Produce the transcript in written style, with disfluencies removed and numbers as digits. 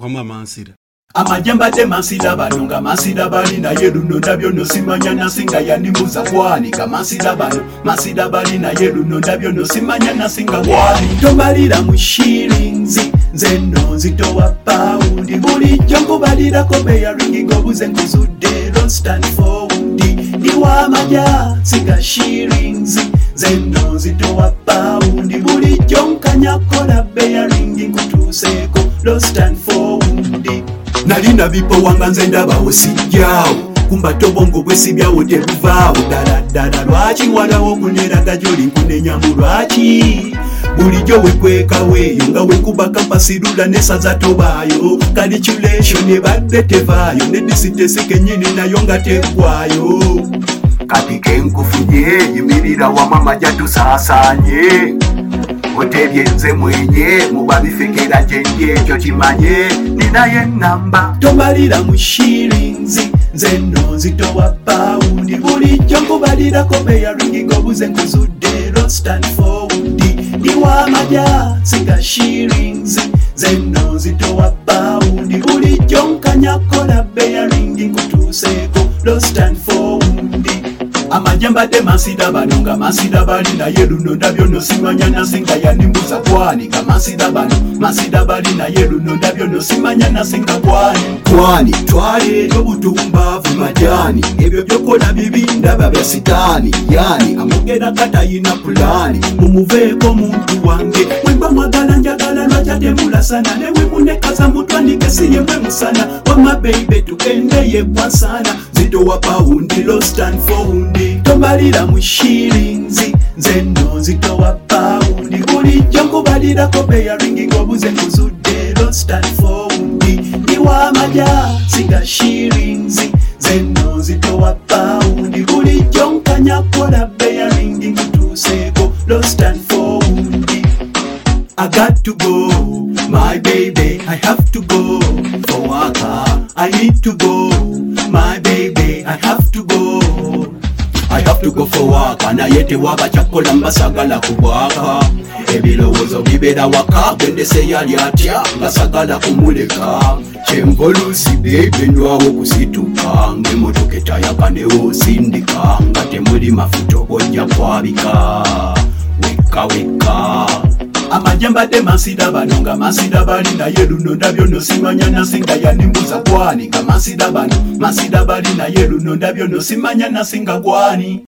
Wama Mansida. Amajamba de Mansida bano nga Mansida bali naye luno ndabyo no simanya nasinga yanimbuza kwani ka Mansida bali naye luno ndabyo no simanya nasinga kwani tobalira mu shillings nzeno zitowa paundi bulijjo nkubalirako bearing ngobuze nkuzudde don't stand for undi ndiwa maja singa shillings nzeno zitowa paundi bulijjo nkanyakola bearing nkutuseeko don't stand for undi nalina bipo wanga nze ndabawo sijjawo kumba tobongo bwesibyawo tebuvaawo ddala lwaki walawo kuneraga gyoli nkunenyamu lwaki bulijjo wekwekaweeyo nga wekuba kampasirula nesaza tobaayo calculation ebadde tevaayo nedisitesi kenyini nayo nga teggwayo kati kenkufunye yimirira wama maja tusaasaanye otebye nze mwenye mubabifekera gyendi ekyo kimanye ninaye namba tobalira mu shillings nzeno zitowa paundi bulijjo nkubalirako bearing ngobuze nkuzudde don't stand for undi ndiwa maja singa shillings nzeno zitowa paundi bulijjo nkanyakola bearing nkutuseeko don't stand for undi amajamba de Mansida bano nga Mansida bali naye luno ndabyo no simanya nasinga yanimbuza kwani ka Mansida bali naye luno ndabyo no simanya nasinga kwani twale obutumbavu majani ebyo byokola bibi ndaba bya sitaani yani amugera katayina pulani mumuveeko muntu wange wemba mwagala njagala lwajatemulasana newe munekaza mutwandike siyemwe musana wama baby tukendeye kwansana zitowa paundi low stand for undi tobalira mu shillings nzeno zitowa paundi bulijjo nkubalirako bearing ngobuze nkuzudde don't stand for undi ndiwa maja singa shillings nzeno zitowa paundi bulijjo nkanyakola bearing nkutuseeko don't stand for undi I got to go, my baby, I have to go for waka. I need to go, my baby, I have to go. I have to go for waka. Na yete waba chakola mbasagala kubwaka. Ebilowoozo bibera waka gwendese yali atya ngasagala kumuleka. Chembolusi baby ndwawo kusituka ngemotoka etayaka newo sindika nga temuli mafuta obojja kwabika weka amajamba de Mansida bano nga Mansida bali naye luno ndabyo no simanya nasinga yanimbuza kwani ka Mansida bali naye luno ndabyo no simanya nasinga kwani